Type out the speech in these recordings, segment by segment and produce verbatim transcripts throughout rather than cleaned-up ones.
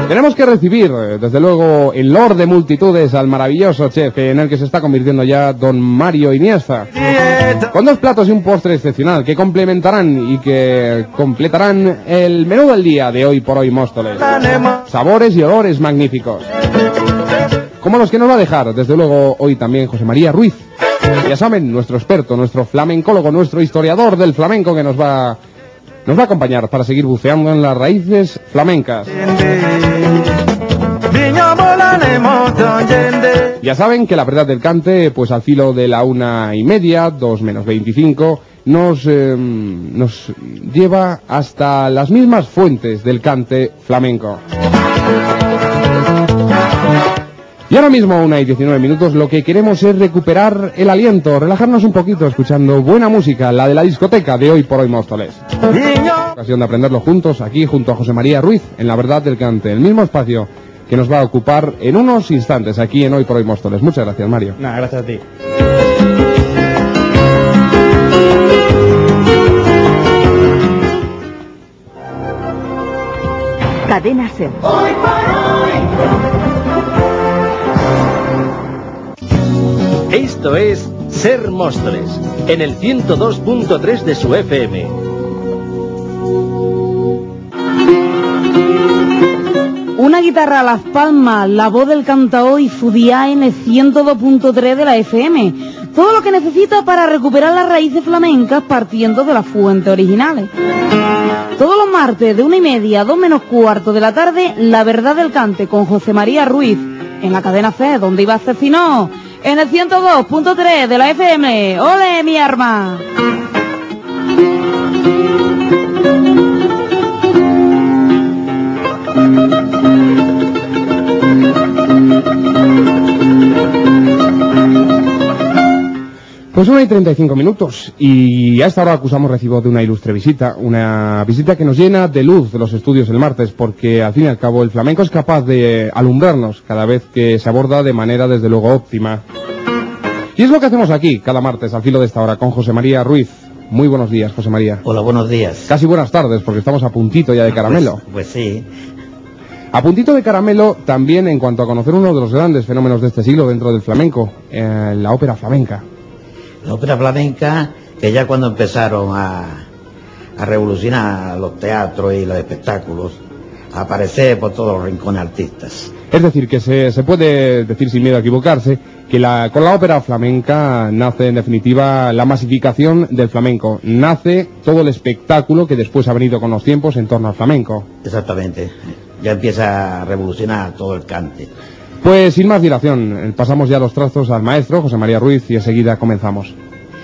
Tenemos que recibir, desde luego, el lord de multitudes, al maravilloso chef en el que se está convirtiendo ya don Mario Iniesta, con dos platos y un postre excepcional que complementarán y que completarán el menú del día de Hoy por Hoy Móstoles. Sabores y olores magníficos, como los que nos va a dejar, desde luego, hoy también José María Ruiz. Ya saben, nuestro experto, nuestro flamencólogo, nuestro historiador del flamenco que nos va... Nos va a acompañar para seguir buceando en las raíces flamencas. Ya saben que la verdad del cante, pues al filo de la una y media, dos menos veinticinco, nos, eh, nos lleva hasta las mismas fuentes del cante flamenco. Y ahora mismo, una y diecinueve minutos, lo que queremos es recuperar el aliento, relajarnos un poquito escuchando buena música, la de la discoteca de Hoy por Hoy Móstoles. Ocasión de aprenderlo juntos, aquí junto a José María Ruiz, en La Verdad del Cante, el mismo espacio que nos va a ocupar en unos instantes aquí en Hoy por Hoy Móstoles. Muchas gracias, Mario. Nada, gracias a ti. Cadena SER. Hoy por hoy. Esto es Ser Móstoles, en el ciento dos punto tres de su F M. Una guitarra a las palmas, la voz del cantaor y Fudiá en el ciento dos punto tres de la F M. Todo lo que necesita para recuperar las raíces flamencas partiendo de las fuentes originales. Todos los martes de una y media a dos menos cuarto de la tarde, La Verdad del Cante con José María Ruiz, en la cadena C, donde iba a ser si no, en el ciento dos punto tres de la F M. ¡Ole, mi arma! Pues una y treinta y cinco minutos, y a esta hora acusamos recibo de una ilustre visita, una visita que nos llena de luz de los estudios el martes, porque al fin y al cabo el flamenco es capaz de alumbrarnos cada vez que se aborda de manera desde luego óptima. Y es lo que hacemos aquí, cada martes, al filo de esta hora, con José María Ruiz. Muy buenos días, José María. Hola, buenos días. Casi buenas tardes, porque estamos a puntito ya de caramelo. Pues, pues sí. A puntito de caramelo también en cuanto a conocer uno de los grandes fenómenos de este siglo dentro del flamenco, eh, la ópera flamenca. La ópera flamenca, que ya cuando empezaron a, a revolucionar los teatros y los espectáculos, a aparecer por todos los rincones artistas. Es decir, que se, se puede decir sin miedo a equivocarse, que la, con la ópera flamenca nace en definitiva la masificación del flamenco, nace todo el espectáculo que después ha venido con los tiempos en torno al flamenco. Exactamente, ya empieza a revolucionar todo el cante. Pues sin más dilación, pasamos ya los trazos al maestro José María Ruiz y enseguida comenzamos.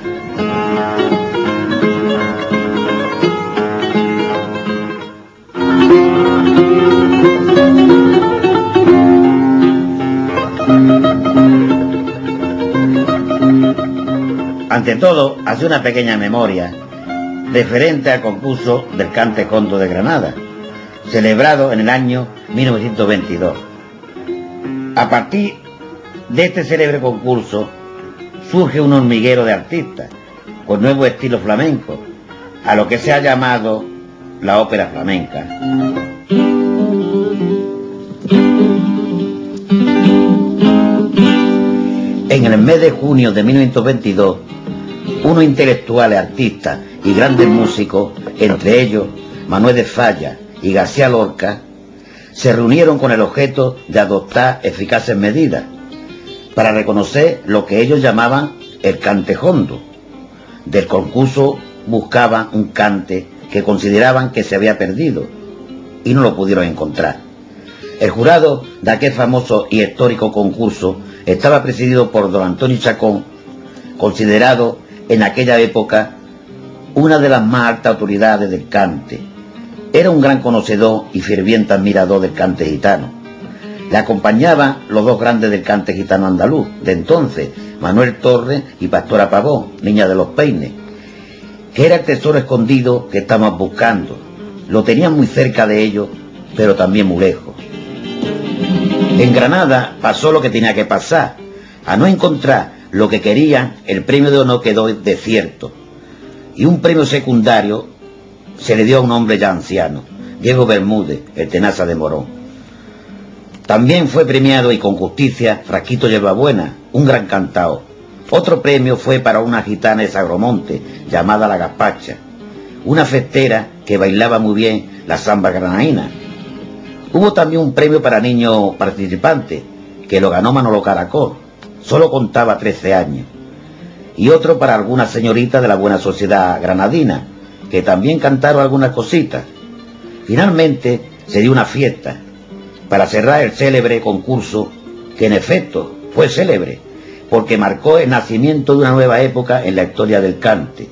Ante todo, hace una pequeña memoria referente al concurso del Cante Jondo de Granada, celebrado en el año mil novecientos veintidós. A partir de este célebre concurso surge un hormiguero de artistas con nuevo estilo flamenco, a lo que se ha llamado la ópera flamenca. En el mes de junio de mil novecientos veintidós, unos intelectuales artistas y grandes músicos, entre ellos Manuel de Falla y García Lorca, se reunieron con el objeto de adoptar eficaces medidas para reconocer lo que ellos llamaban el cante jondo. Del concurso buscaban un cante que consideraban que se había perdido y no lo pudieron encontrar. El jurado de aquel famoso y histórico concurso estaba presidido por don Antonio Chacón, considerado en aquella época una de las más altas autoridades del cante. Era un gran conocedor y ferviente admirador del cante gitano. Le acompañaban los dos grandes del cante gitano andaluz de entonces, Manuel Torres y Pastora Pavón, Niña de los Peines, que era el tesoro escondido que estábamos buscando. Lo tenían muy cerca de ellos, pero también muy lejos. En Granada pasó lo que tenía que pasar. A no encontrar lo que querían, el premio de honor quedó desierto. Y un premio secundario se le dio a un hombre ya anciano, Diego Bermúdez, el Tenaza de Morón. También fue premiado, y con justicia, Frasquito Yerbabuena, un gran cantao. Otro premio fue para una gitana de Sagromonte, llamada La Gaspacha, una festera que bailaba muy bien la samba granadina. Hubo también un premio para niños participantes, que lo ganó Manolo Caracol, solo contaba trece años. Y otro para algunas señoritas de la buena sociedad granadina, que también cantaron algunas cositas. Finalmente se dio una fiesta para cerrar el célebre concurso, que en efecto fue célebre, porque marcó el nacimiento de una nueva época en la historia del cante.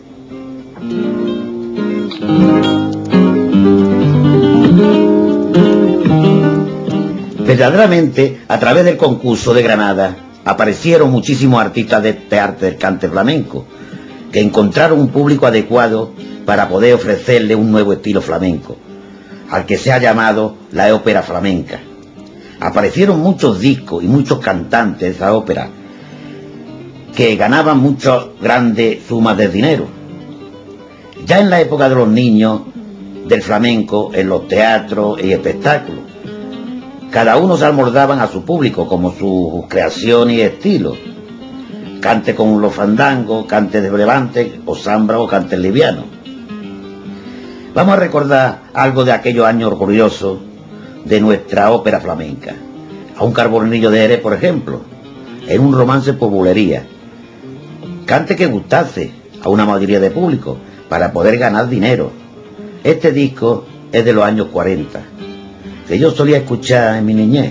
Verdaderamente, a través del concurso de Granada, aparecieron muchísimos artistas de este arte del cante flamenco, que encontraron un público adecuado para poder ofrecerle un nuevo estilo flamenco, al que se ha llamado la ópera flamenca. Aparecieron muchos discos y muchos cantantes de esa ópera, que ganaban muchas grandes sumas de dinero. Ya en la época de los niños del flamenco, en los teatros y espectáculos, cada uno se amoldaban a su público, como sus creaciones y estilos. Cante con los fandangos, cante de levante, o zambra, o cante liviano. Vamos a recordar algo de aquellos años orgullosos de nuestra ópera flamenca. A un Carbonillo de Jerez, por ejemplo, en un romance por bulería. Cante que gustase a una mayoría de público para poder ganar dinero. Este disco es de los años cuarenta, que yo solía escuchar en mi niñez.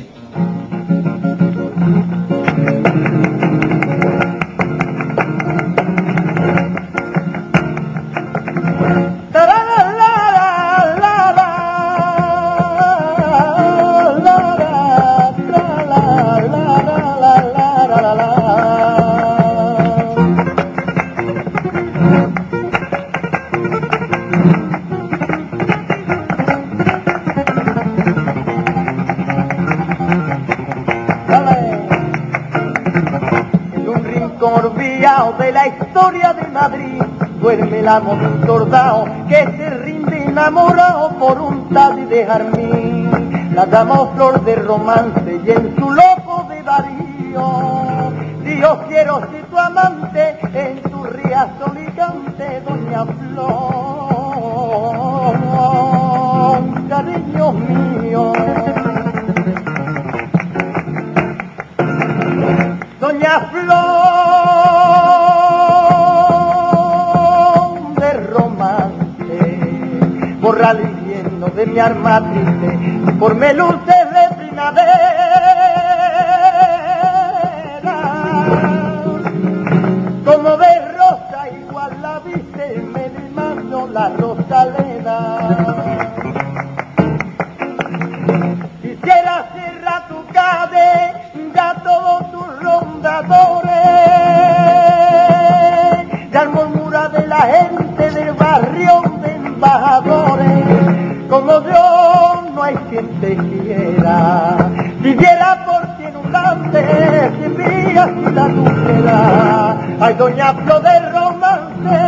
De la historia de Madrid duerme el amor de un soldado que se rinde enamorado por un tal de Jarmín. La dama flor de romance y en su loco de varío, Dios quiero ser tu amante en tu ría solicante, doña Flor, cariño mío. Doña Flor de romance, borrar el invierno de mi alma triste, por me luces de primavera. Como de rosa igual la viste, me demandó la Rosalena. Quisiera cerrar tu calle, ya todos tus rondadores, ya el murmura de la gente del barrio de embajadores. Como yo no hay quien te quiera, viviera por cien unante, si vías y la tuviera. Ay, doña Flor de romance,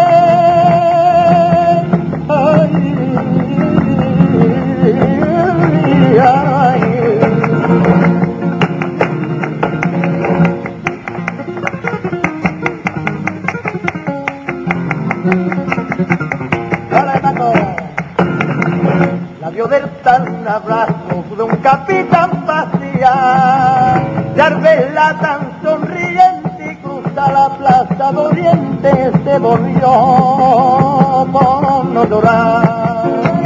ay, ay. La vio del tal un abrazo de un capitán vacía, de Arbela tan sonriente y cruza la plaza de Oriente, se volvió por no llorar.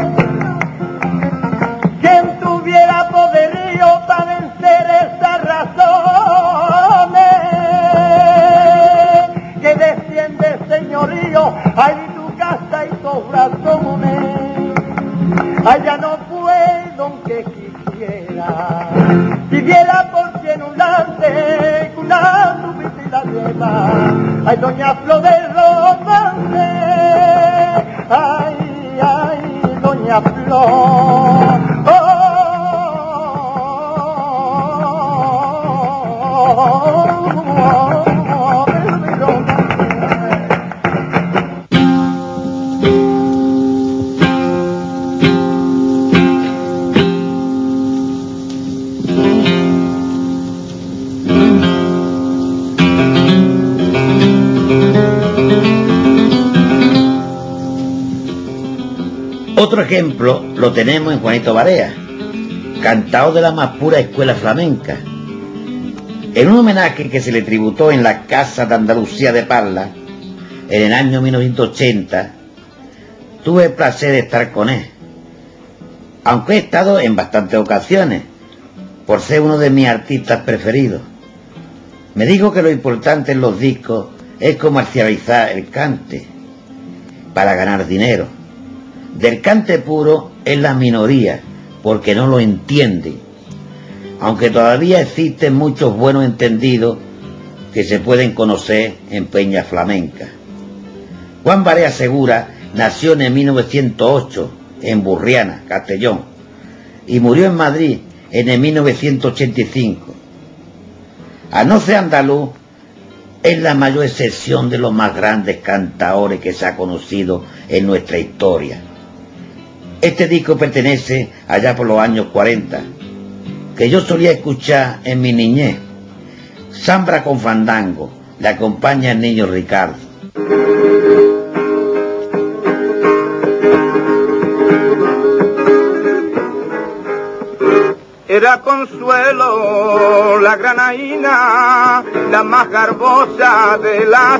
Quien tuviera poderío para vencer esas razones, que desciende señorío, ay tu casa y tus razones. Allá no puedo aunque quisiera, viviera por cien un lance, con una nube y la lleva. Ay, doña Flor de romance, ay, ay, doña Flor. Oh, oh, oh, oh, oh, oh, ejemplo, lo tenemos en Juanito Barea, cantao de la más pura escuela flamenca. En un homenaje que se le tributó en la Casa de Andalucía de Parla, en el año mil novecientos ochenta, tuve el placer de estar con él, aunque he estado en bastantes ocasiones, por ser uno de mis artistas preferidos. Me dijo que lo importante en los discos es comercializar el cante, para ganar dinero. Del cante puro es la minoría, porque no lo entiende, aunque todavía existen muchos buenos entendidos que se pueden conocer en peña flamenca. Juan Barea Segura nació en mil novecientos ocho en Burriana, Castellón, y murió en Madrid en el mil novecientos ochenta y cinco. A no ser andaluz, es la mayor excepción de los más grandes cantaores que se ha conocido en nuestra historia. Este disco pertenece allá por los años cuarenta, que yo solía escuchar en mi niñez. Zambra con fandango, le acompaña el niño Ricardo. Era Consuelo, la granaína, la más garbosa de la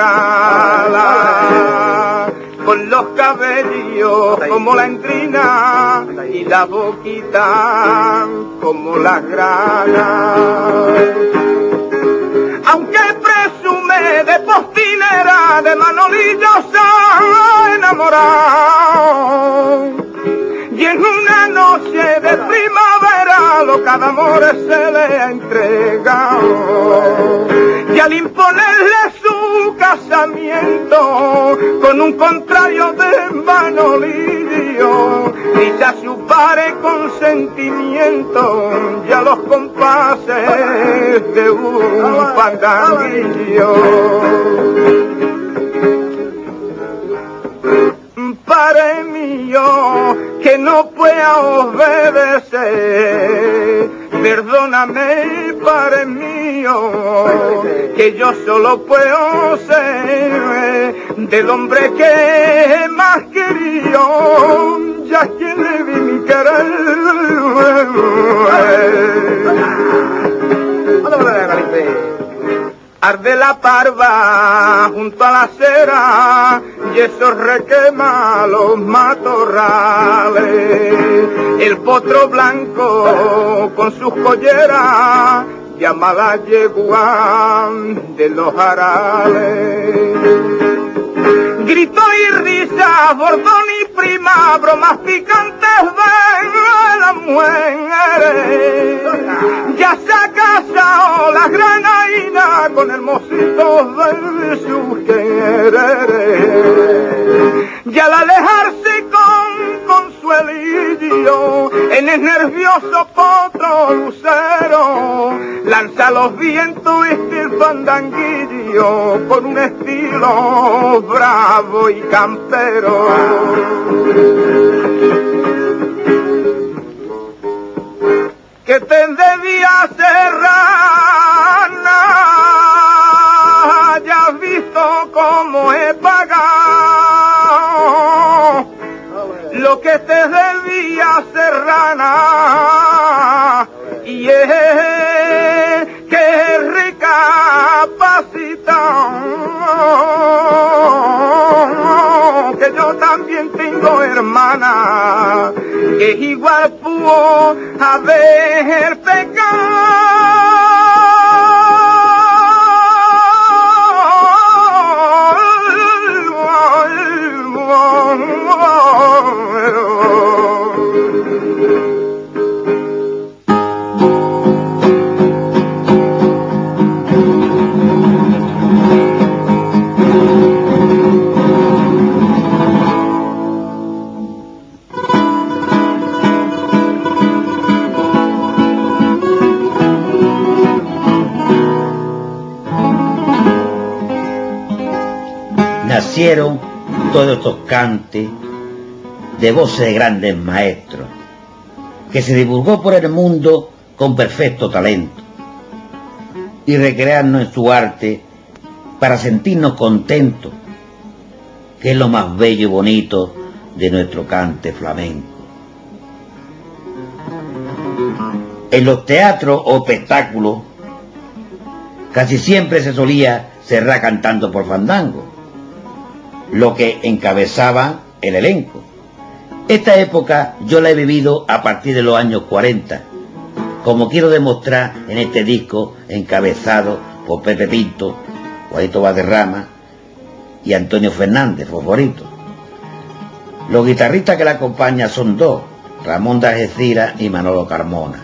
sagala, con los cabellos como la entrina y la boquita como la grana. Aunque presume de postinera, de Manolillo se ha enamorado, y en una noche de primavera loca de amores se le ha entregado. Y al imponerle su casamiento con un contrario de Manolillo, dice a su padre con sentimiento, ya los compases de un fandanguillo. Padre mío, que no pueda obedecer, perdóname, Padre mío, que yo solo puedo ser del hombre que más querido, ya que le vi mi querer. Arde la parva junto a la acera y eso requema los matorrales. El potro blanco con sus colleras llama a la yegua de los jarales. Grito y risa, bordón y prima, bromas picantes de las mujeres. Ya se ha casado la granaína con el mocito de su querer. Y al alejarse con Consuelillo en el nervioso potro lucero, lanza los vientos este el fandanguillo con un estilo bravo y campero. Que te debía serrana, ya has visto cómo he pagado lo que te debía serrana, y es que recapacitado, que yo también tengo hermana que igual pudo haber Nacieron todos estos cantes de voces de grandes maestros, que se divulgó por el mundo con perfecto talento, y recrearnos en su arte para sentirnos contentos, que es lo más bello y bonito de nuestro cante flamenco. En los teatros o espectáculos casi siempre se solía cerrar cantando por fandango, lo que encabezaba el elenco. Esta época yo la he vivido a partir de los años cuarenta, como quiero demostrar en este disco encabezado por Pepe Pinto, Juanito Valderrama y Antonio Fernández, Fosforito. Los guitarristas que la acompañan son dos, Ramón de Algeciras y Manolo Carmona.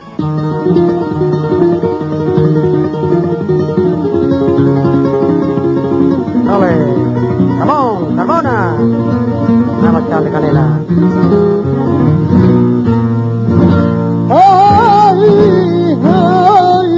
¡Ole! ¡Ramón! ¡Carmona! Vamos a echarle canela. ¡Ay! ¡Ay!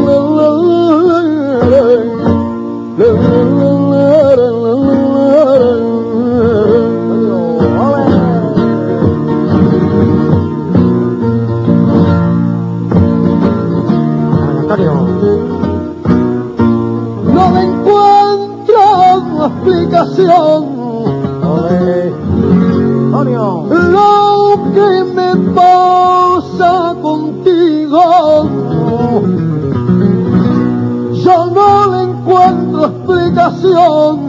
No le encuentro explicación. Ole. Antonio. Lo que me pasa contigo, yo no le encuentro explicación.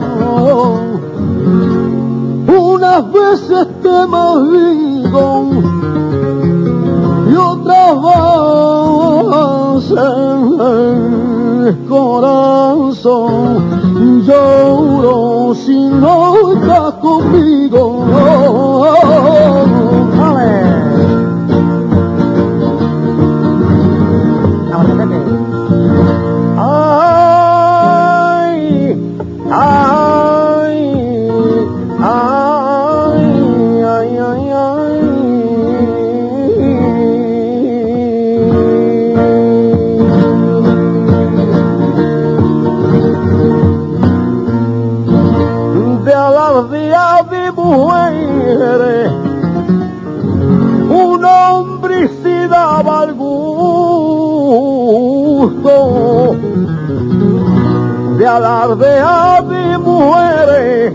Unas veces te maldigo y otras veces corazón lloro si no estás conmigo. ¡Ale! ¡Ay! ¡Ay! ¡Ay! ¡Ay! ¡Ay! ¡Ay! De alardea de mujeres, un hombre se daba el gusto de alardear de mujeres,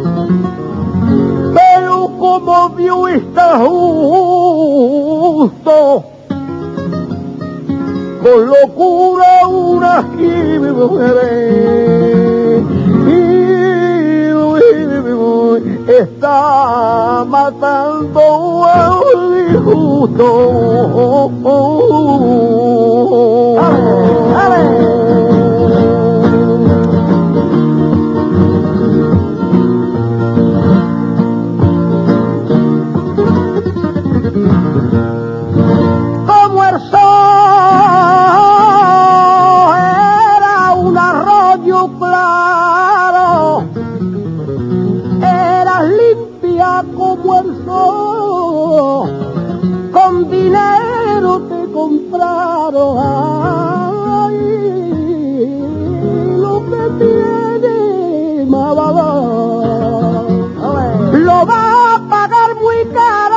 pero como vio está justo, con locura unas mujeres está matando a un injusto. ¡Ale! ¡Ale! Como el sol era un arroyo claro, eras limpia como el sol, con dinero te compraron. Ay, lo que tiene más valor lo va a pagar muy caro.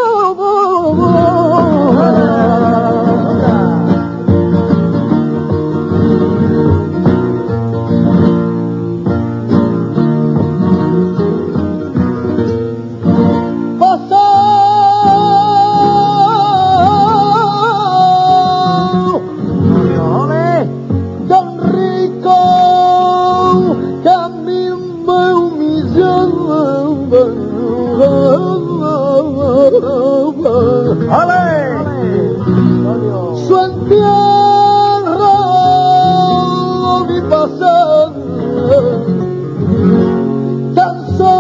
¡Ale! Su entierro vi pasar, tan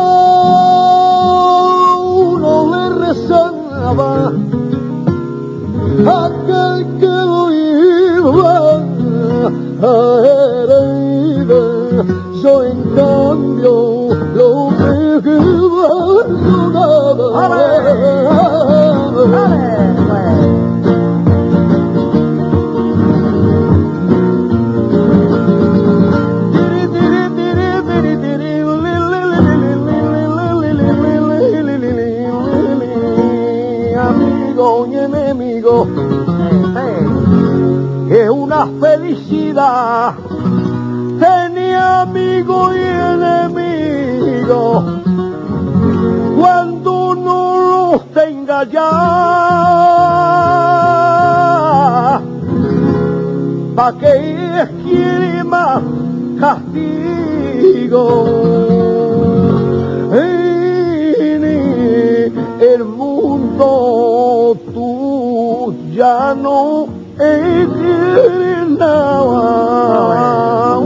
solo le rezaba aquel que lo iba a heredar. Yo en cambio lo que no nada. ¡Ale! ¡Ale! Amigo y enemigo, es una felicidad. Tenía amigo y enemigo cuando uno allá, pa' que quiere más castigo. En el mundo tú ya no quieres nada.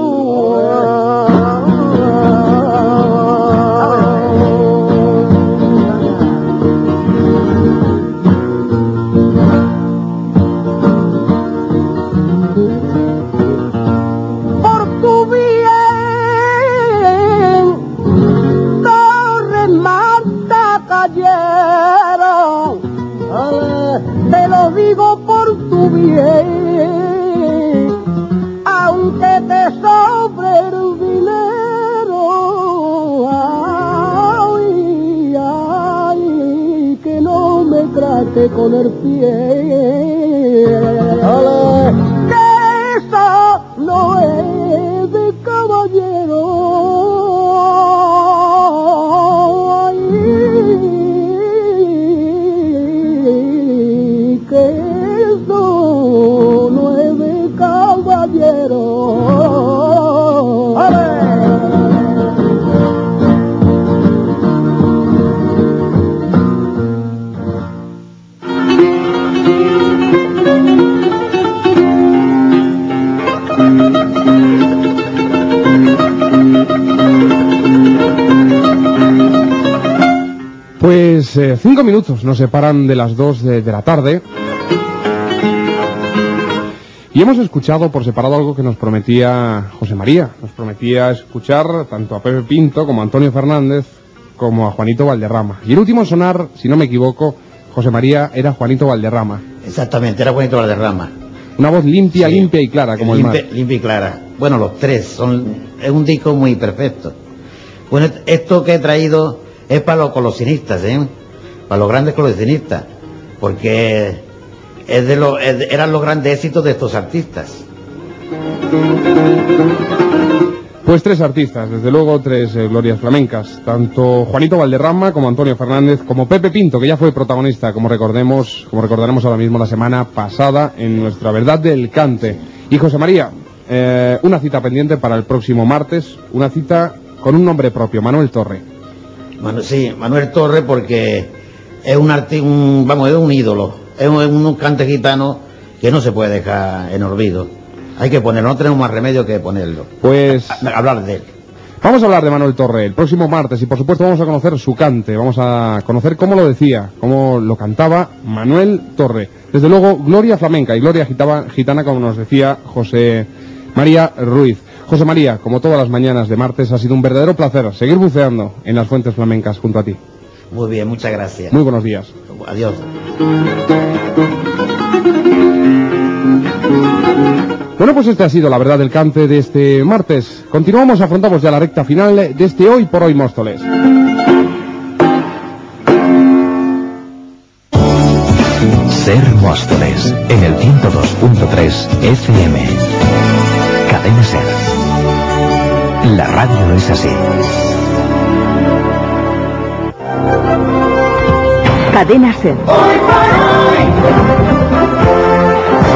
Te lo digo por tu bien, aunque te sobre el dinero. Ay, ay, que no me trate con el pie, que eso no es de caballero. Pues eh, cinco minutos nos separan de las dos de, de la tarde. Y hemos escuchado por separado algo que nos prometía José María. Nos prometía escuchar tanto a Pepe Pinto como a Antonio Fernández como a Juanito Valderrama. Y el último en sonar, si no me equivoco, José María, era Juanito Valderrama. Exactamente, era Juanito Valderrama. Una voz limpia, Sí, limpia y clara, como limpia, el mar. Limpia y clara. Bueno, los tres, son es un disco muy perfecto. Bueno, esto que he traído es para los colosinistas, ¿eh? Para los grandes colosinistas. Porque es de los, es de, eran los grandes éxitos de estos artistas. Pues tres artistas, desde luego tres eh, glorias flamencas, tanto Juanito Valderrama como Antonio Fernández, como Pepe Pinto, que ya fue protagonista, como recordemos, como recordaremos ahora mismo la semana pasada en nuestra Verdad del Cante. Y José María, eh, una cita pendiente para el próximo martes, una cita con un nombre propio, Manuel Torre. Bueno, sí, Manuel Torre, porque es un arti un, vamos, es un ídolo, es un, un cante gitano que no se puede dejar en olvido. Hay que ponerlo, no tenemos más remedio que ponerlo. Pues A, a, hablar de él. Vamos a hablar de Manuel Torre el próximo martes y por supuesto vamos a conocer su cante, vamos a conocer cómo lo decía, cómo lo cantaba Manuel Torre. Desde luego, gloria flamenca y gloria gitana, gitana como nos decía José María Ruiz. José María, como todas las mañanas de martes, ha sido un verdadero placer seguir buceando en las fuentes flamencas junto a ti. Muy bien, muchas gracias. Muy buenos días. Adiós. Bueno, pues este ha sido la verdad del cante de este martes. Continuamos, afrontamos ya la recta final de este Hoy por Hoy Móstoles. Ser Móstoles, en el ciento dos punto tres F M. Cadena Ser. La radio es así. Cadena Ser. Hoy por hoy.